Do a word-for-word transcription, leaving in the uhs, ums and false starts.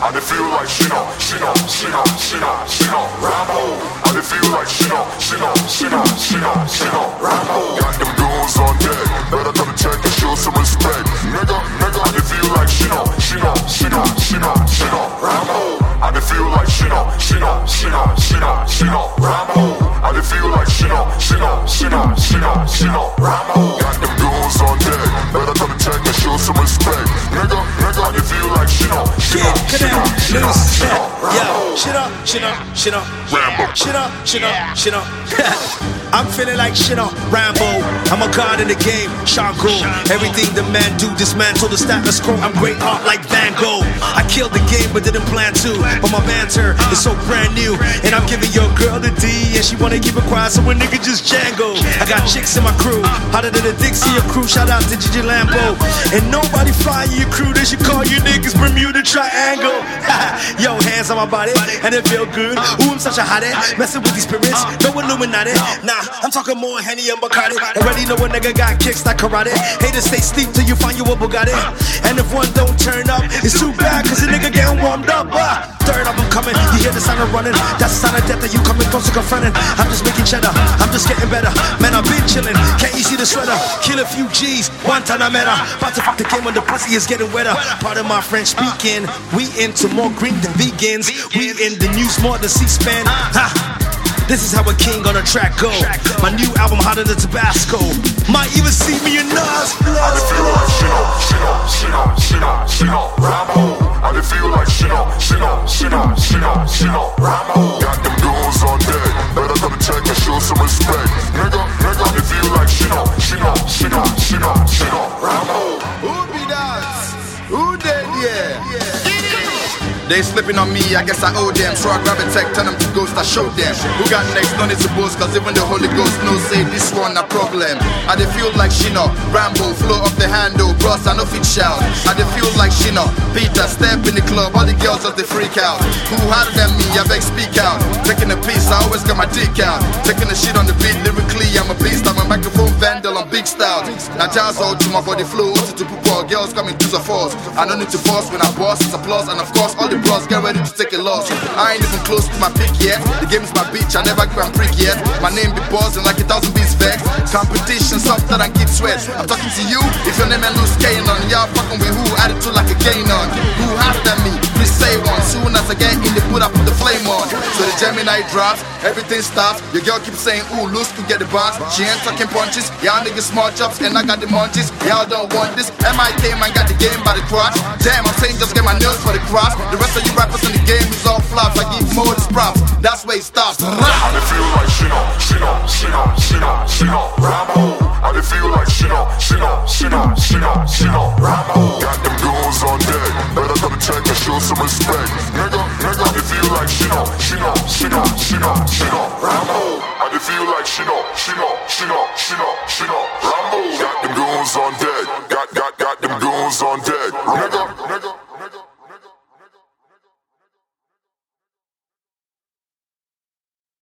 I dey feel like she know, she know, she know, she know, she know, Rambo. I dey feel like she know, she know, she know, she know, she know, Rambo. Got them goons on deck, better come check and show some respect. Nigga, nigga, I dey feel like she know, she know, she know, she know, she know, Rambo. I dey feel like she know, she know, she know, she know, she know, Rambo. I dey feel like she know, she know, she know, she know, she know, Rambo. Got them goons on deck, better come check and show some respect. Nigga, nigga, I dey feel like she know, she know, she know, she know, she know, Yo, shit up, shit up, shit up, Rambo. shit up, shit up, shit up. I'm feeling like shit up, Rambo. I'm a god in the game, Shango. Everything the man do, dismantle the status quo. I'm great art like Van Gogh. I killed the game but didn't plan to. But my banter is so brand new, and I'm giving your girl the D, and she wanna keep it quiet, so a nigga just Django. I got chicks in my crew, hotter than the Dixie of crew. Shout out to Gigi Lambo. And nobody flying your crew, they should call you niggas Bermuda Triangle. Yo, hands on my body, and it feel good. Ooh, I'm such a hottie, messing with these spirits, no Illuminati. Nah, I'm talking more Henny and Bacardi. Already know a nigga got kicks like karate. Haters stay sleep till you find you a Bugatti. And if one don't turn up, it's too bad, cause the nigga getting warmed up. uh, Third up, I'm coming, you hear the sound of running. That's the sound of death that you coming close to confronting. I'm just making cheddar, I'm just getting better. Man, I've been chilling, can't you see the sweater? Kill a few G's, one time I met her. About to fuck the game when the pussy is getting wetter. Part of my French speaking, we into more green than vegans. We in the news more than C-SPAN. Ha! This is how a king on a track go. My new album hotter than Tabasco. Might even see me in Nas flow. I dey feel like she know, she know, she know, she know, she know, Rambo. I dey feel like she know, she know, she know, she know, she know, Rambo. Got them goons on deck, better come check and show some respect. Nigga, nigga, I dey feel like she know, she know, she know, she know, she know, Rambo. Who be that? Who dead, yeah? They slipping on me, I guess I owe them. So I grab a tech, tell them to ghost, I show them. Who got next, no need to boast, cause even the Holy Ghost knows, say this one a problem. I dey feel like Shino, Rambo, flow up the handle, bros, I know fit shout. I dey feel like Shino, Peter, step in the club, all the girls just they freak out. Who harder than me, I beg speak out. Taking a piece, I always got my dick out. Taking the shit on the beat, lyrically, I'm a beast. I'm a microphone vandal on big style. Now jazz all to my body flow, to to people, girls coming to the force. I don't need to force when I boss, it's applause, and of course all the bros get ready to take a loss. I ain't even close to my pick yet. The game is my bitch, I never grand prick yet. My name be buzzing like a thousand beats vex. Competition softer than keep sweat. I'm talking to you, if your name ain't loose cane on. Y'all fucking with who, attitude like a gain on. Who harder than me, please say one. Soon as I get in the put, I put the flame on. So the Gemini drops, everything stops. Your girl keeps saying, ooh, loose to get the box. She ain't talking punches, y'all niggas small chops, and I got the munchies. Y'all don't want this, M I K man got the game by the crotch. Damn, I'm saying just get my nails for the cross. The rest of you rappers in the game is all flops. I give more the props, that's where it stops. I dey feel like she know, she know, she know, she know, she know, Rambo. I dey feel like she know, she know, she know, she know, she know, Rambo. Got them goons on deck, better come check and show some respect. Nigga, nigga, I dey feel like she know, she know, she know, she know, she know, Rambo. I dey feel like she know, she know, she know, she know, she know, Rambo. Got them goons on deck.